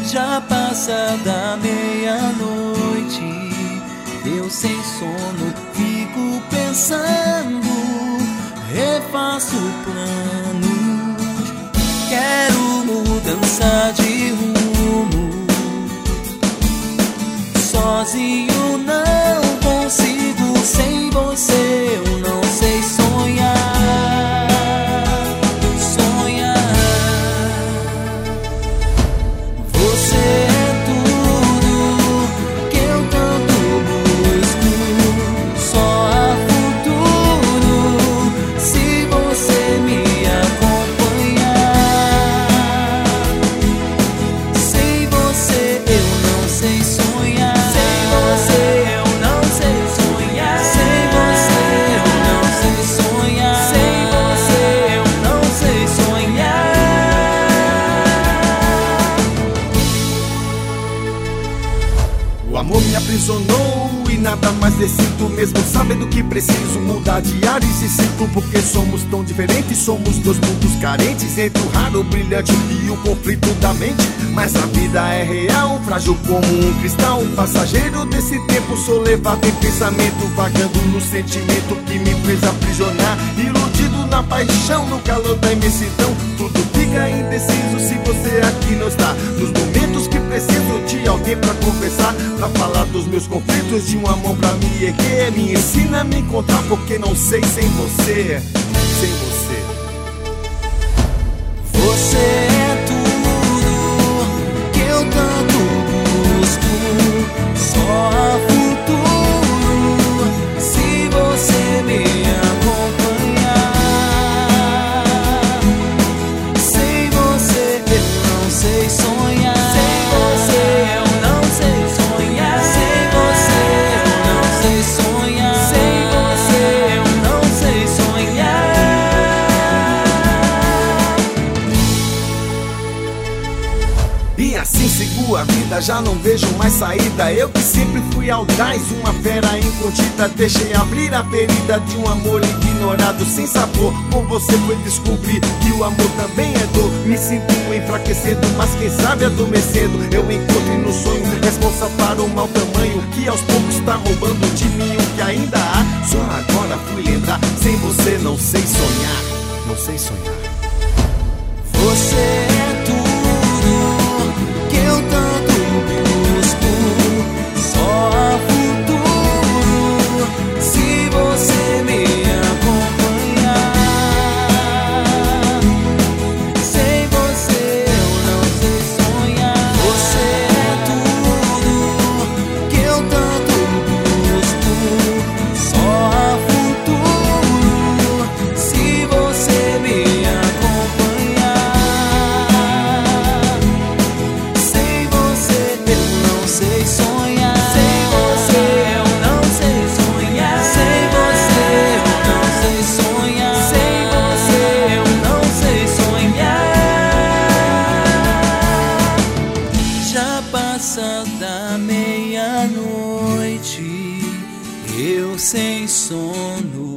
Já passa da meia-noite, eu sem sono fico pensando, refaço planos, quero mudança de rumo. Sozinho não consigo, sem você eu não sei sonhar. O amor me aprisionou e nada mais decido, mesmo sabendo que preciso mudar de ares e ciclo. Porque somos tão diferentes, somos dois mundos carentes, entre o raro, o brilhante e o conflito da mente. Mas a vida é real, frágil como um cristal, passageiro desse tempo, sou levado em pensamento, vagando no sentimento que me fez aprisionar, iludido na paixão, no calor da imensidão. Tudo fica indeciso se você aqui não está, nos momentos que preciso de alguém pra conversar, pra falar dos meus conflitos, de uma mão pra me erguer. Me ensina a me encontrar, porque não sei sem você. Sem você. Você é tudo que eu tanto busco, só há futuro se você me acompanhar. Sem você eu não sei sonhar. Sem você eu não sei sonhar. Sem você eu não sei sonhar. Sem você eu não sei sonhar. E assim sigo a vida, já não vejo mais saída. Eu que sempre fui audaz, uma fera incontida, deixei abrir a ferida de um amor ignorado, sem sabor. Com você foi descobrir que o amor também é dor. Me sinto enfraquecendo, mas quem sabe adormecendo, eu encontro no sonho responsa para o mau tamanho que aos poucos tá roubando de mim o que ainda há. Só agora fui lembrar, sem você não sei sonhar. Não sei sonhar. Você é tudo que eu tanto busco, só há futuro se você me acompanhar. Sem você eu não sei sonhar. Você é tudo que eu tanto busco, só há futuro se você me acompanhar. Sem você eu não sei sonhar. Sem você eu não sei sonhar. Sem você eu não sei sonhar. Sem você eu não sei sonhar. Já passa da meia-noite, eu sem sono